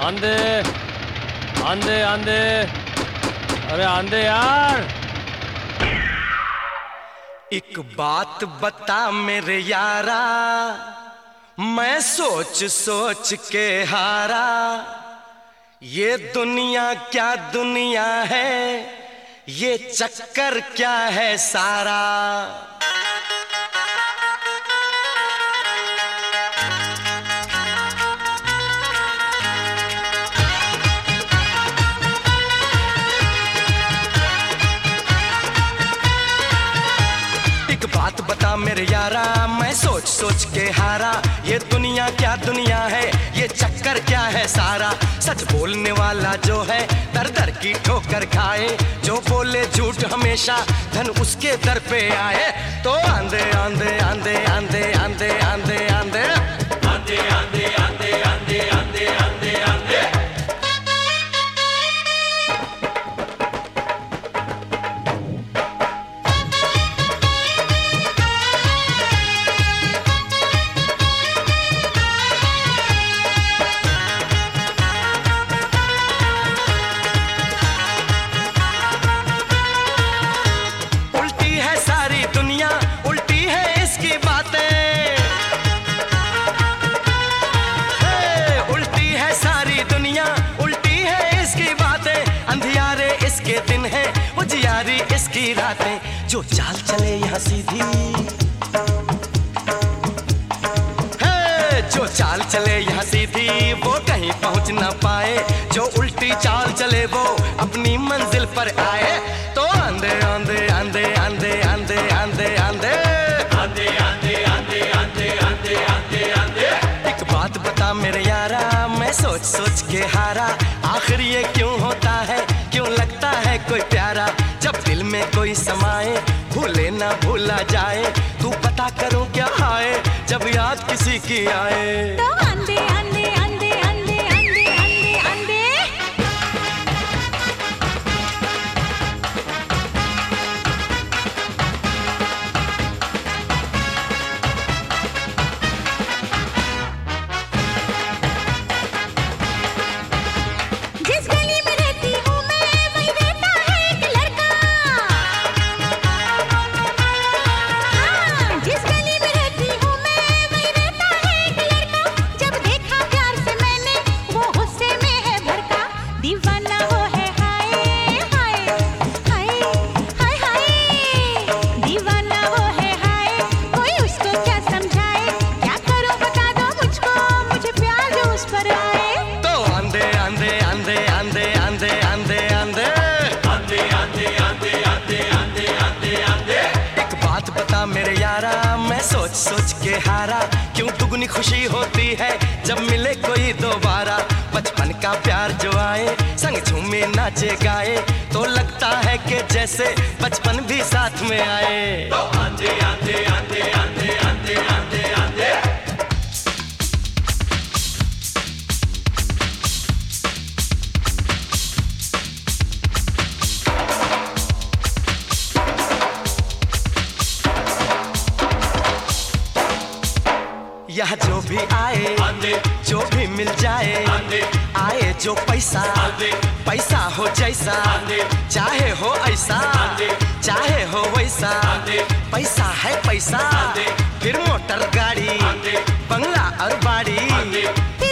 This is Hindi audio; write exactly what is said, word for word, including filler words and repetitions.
आंधे आंधे आंधे, अरे आंधे यार। एक बात बता मेरे यारा, मैं सोच सोच के हारा। ये दुनिया क्या दुनिया है, ये चक्कर क्या है सारा। बात बता मेरे यारा, मैं सोच सोच के हारा। ये दुनिया क्या दुनिया है, ये चक्कर क्या है सारा। सच बोलने वाला जो है दर दर की ठोकर खाए, जो बोले झूठ हमेशा धन उसके दर पे आए। तो आंधे आंधे आंधे आंधे आंधे आंधे आंधे आंधे आंधे आंधे आंधे आंधे आंधे आंधे। इसकी रातें, जो चाल चले यहाँ सीधी है, जो चाल चले यहाँ सीधी वो कहीं पहुँच ना पाए। जो उल्टी चाल चले वो अपनी मंजिल पर आए। तो आंधे आंधे आंधे आंधे आंधे आंधे आंधे आंधे आंधे आंधे आंधे आंधे आंधे आंधे। एक बात बता मेरे यारा, मैं सोच सोच के हारा। आखिर ये क्यों होता है, क्यों लगता है कोई प्यारा। जब दिल में कोई समाए, भूले ना भूला जाए। तू पता करो क्या आए, जब याद किसी की आए। तो आंधे आंधे आंधे आंधे आंधे आंधे आंधे। जिस गली में रहती हूँ मैं, वहीं रहता है एक लड़का। हाँ, जिस गली में रहती हूँ मैं, वहीं रहता है एक लड़का। जब देखा प्यार से मैंने, वो गुस्से में है भड़का। दीवाना वो है हाय हाय हाय हाय हाय। दीवाना वो है हाय, कोई उसको क्या समझाए। क्या करूँ बता दो मुझको, मुझे प्यार जो उस पर आए। तो आंधे आंधे आंधे आंधे आंधे आंधे आंधे आंधे आंधे आंधे आंधे आंधे आंधे आंधे। एक बात बता मेरे यारा, मैं सोच सोच के हारा। क्यों दुगनी खुशी होती है जब मिले कोई दोबारा। बचपन का प्यार जो आए, संग झूमे नाचे गाए। तो लगता है कि जैसे बचपन भी साथ में आए। तो आंधे आंधे आंधे आंधे आंधे आंधे आंधे। यहाँ जो भी आए, जो भी मिल जाए, आए जो पैसा, पैसा हो जैसा, चाहे हो ऐसा, चाहे हो वैसा। पैसा है पैसा, फिर मोटर गाड़ी, बंगला और बाड़ी।